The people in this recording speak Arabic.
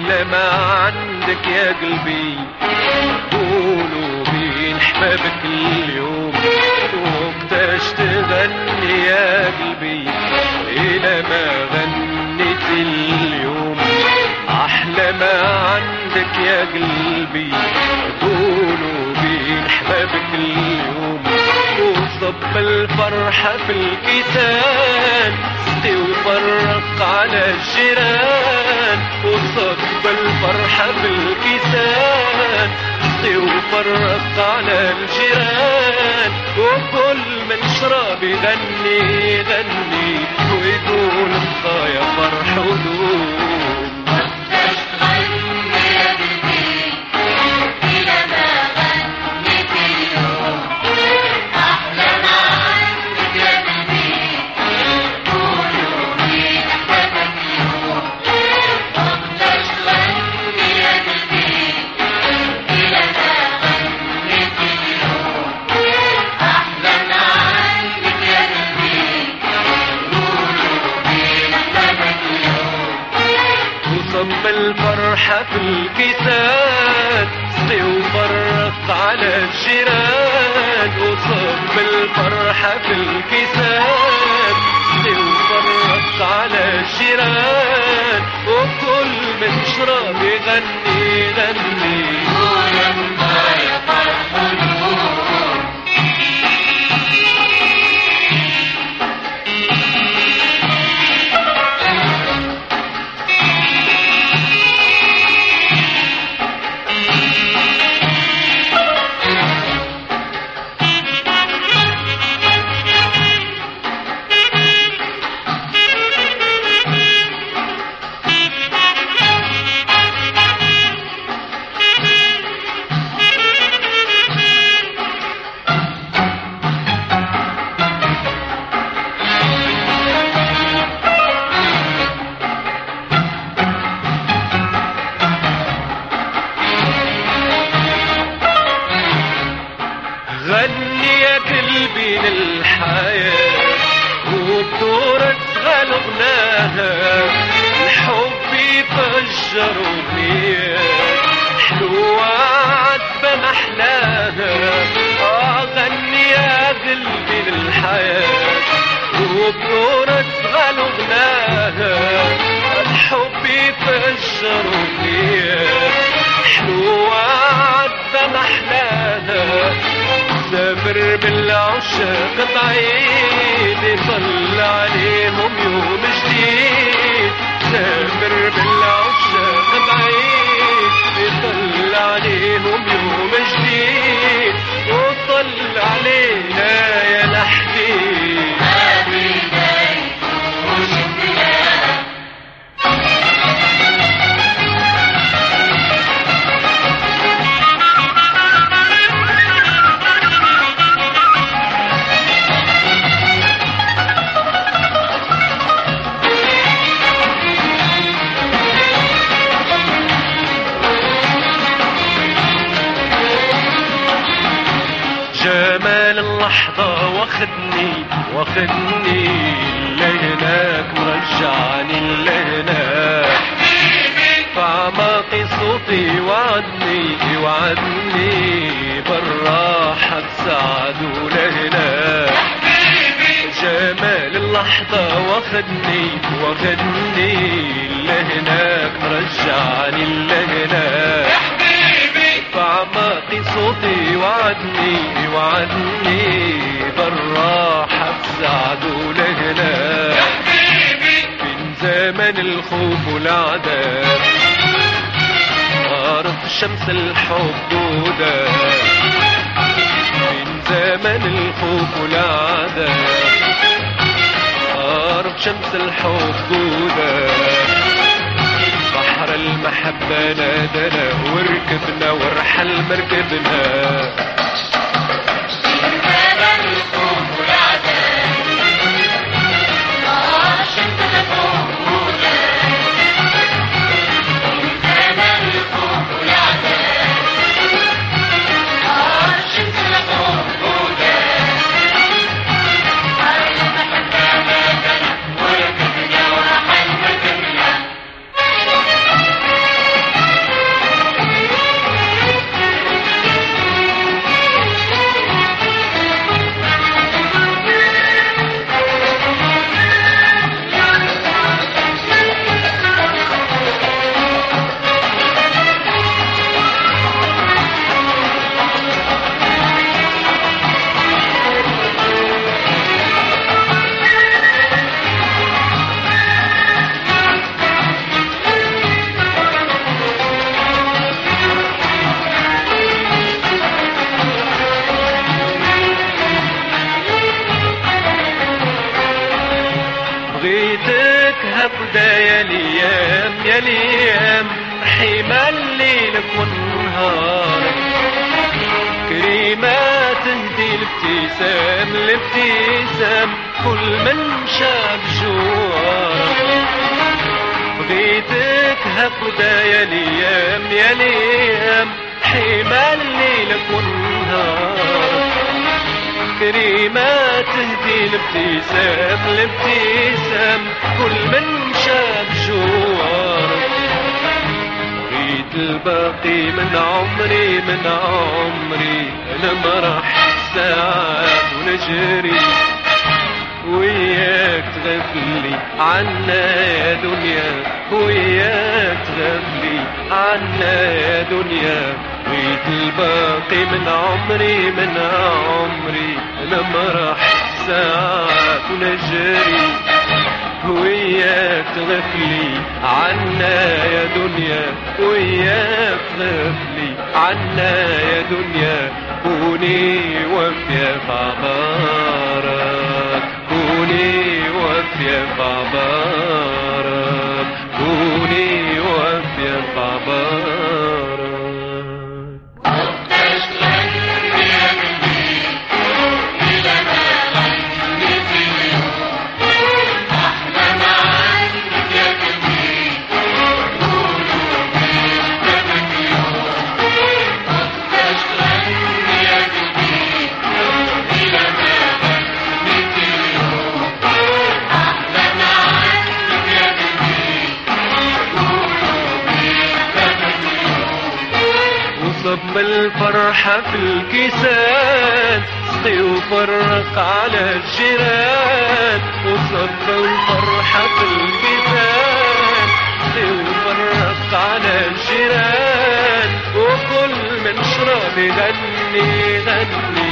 أحلى ما عندك يا قلبي. قولوا بين حبابك اليوم وقتاش تغني يا قلبي إلى ما غنيت اليوم. أحلى ما عندك يا قلبي. قولوا بين حبابك اليوم وصب الفرحة في الكتان سقي وفرق على الجيران. وصب الفرحة في الكتان سقي وفرق على الجيران. وكل من شرب يغني يغني ويقول الصايا فرح ودوم. صب الفرحة في الكيسان سقي وفرق على الجيران. وصب الفرحة في الكيسان سقي وفرق على الجيران. وكل من شرب يغني يغني ولما يفرح النور. غني يا قلبي للحياة وبدورك غلبناها. الحب يفجر أغنية حلوة عذبة محلاها. غني يا قلبي للحياة وبدورك غلبناها. الحب يفجر أغنية حلوة عذبة محلاها. سافر بالعشاق بعيد يطل عليهم يوم جديد. سافر بالعشاق بعيد يطل عليهم يوم جديد. وطل علينا يا لحبيب جمال اللحظة واخدني لهناك ورجعني لهناك. فعماقي صوتي وعدني بالراحة تساعد لهناك. جمال اللحظة واخدني لهناك رجعني لهناك. فعماقي صوتي وعدني بالراحة تساعدوا لهناك. من زمن الخوف والعذاب غارت شمس الحب وداب. من زمن الخوف والعذاب غارت شمس الحب وداب. بحر المحبة نادنا وركبنا ورحل مركبنا. يا ليام حمى الليلك والنهار كريمة تهدي الابتسام الابتسام كل من شاف جوارك بغيتك هكذا يا ليام يا ليام حمى الليلك والنهار كريمة تهدي الابتسام الابتسام كل من شاف جوارك بغيت الباقي من عمري من عمري نمرح ساعات ونجري وياك تغفلي عنا يا دنيا وياك تغفلي عنا يا دنيا بغيت الباقي من عمري من عمري نمرح ساعات ونجري وياك تغفلي عنا يا دنيا وياك تغفلي عنا يا دنيا كوني وفيا بعبارك كوني وفيا بعبارك كوني وفيا بعبارك صب الفرحة في الكيسان سقي وفرق على الجيران وصب الفرحة في الكيسان سقي وفرق على الجيران وكل من شرب غني غني